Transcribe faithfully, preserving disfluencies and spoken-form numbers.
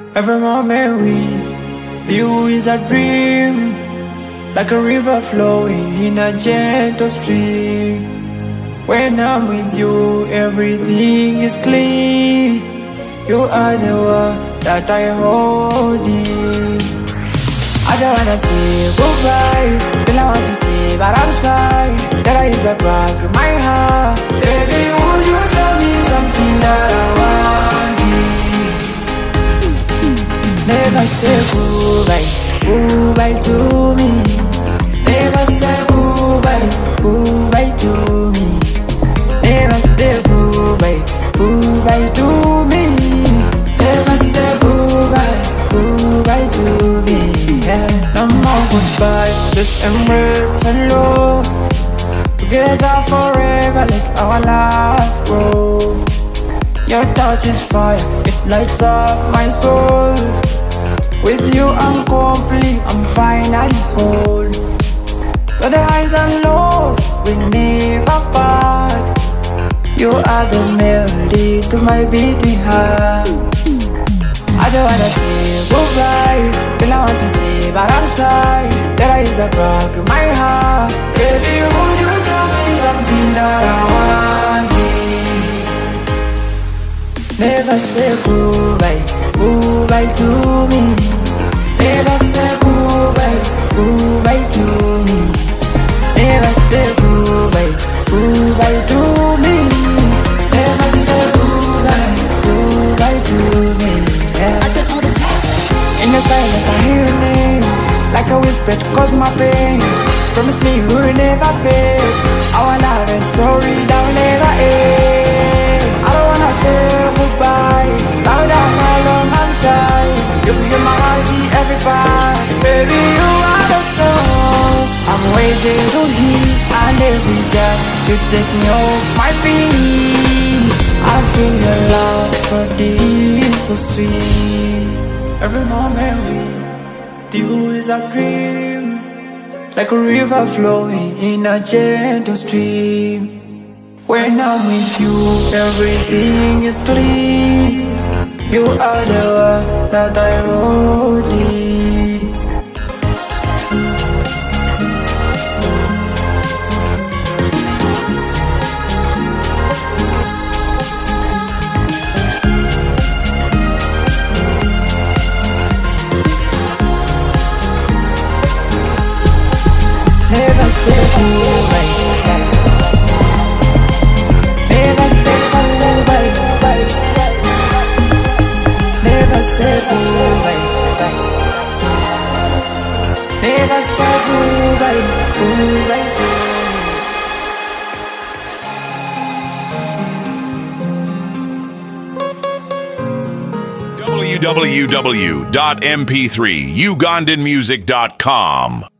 Every moment with you is a dream, like a river flowing in a gentle stream. When I'm with you, everything is clean. You are the one that I hold in. I don't wanna say goodbye, then I want to say, but I'm shy. There is a crack in my heart. Baby, would you tell me something that I want? Never say goodbye, goodbye to me. Never say goodbye, goodbye to me. Never say goodbye, goodbye to me. Never say goodbye, goodbye to me. Yeah. No more goodbye, just embrace and love. Together forever, let our life grow. Your touch is fire, it lights up my soul. With you I'm complete, I'm finally whole. To the highs and lows, we never part. You are the melody to my beating heart. I don't wanna say goodbye, feel I want to say, but I'm shy. There is a crack in my heart. Baby, would you tell me something that I want? Never say goodbye, goodbye to me. Never say goodbye, goodbye to me. Never say goodbye, goodbye to me. Never say goodbye, goodbye to me. Yeah. In the silence I hear your name, like a whisper to cause my pain. Promise me you will never fade. Our love is so real, I'll never end. I don't wanna say goodbye, now that how long I'm shy. You hear my heart beat every part. Baby, you are the soul I'm waiting to hear. And every day you take me off my feet. I feel your love for this so sweet. Every moment with you is a dream, like a river flowing in a gentle stream. When I'm with you, everything is clean. You are the one that I hold in. Never say goodbye. Never say goodbye. Never say goodbye. Never say goodbye. Goodbye to w w w dot m p three ugandan music dot com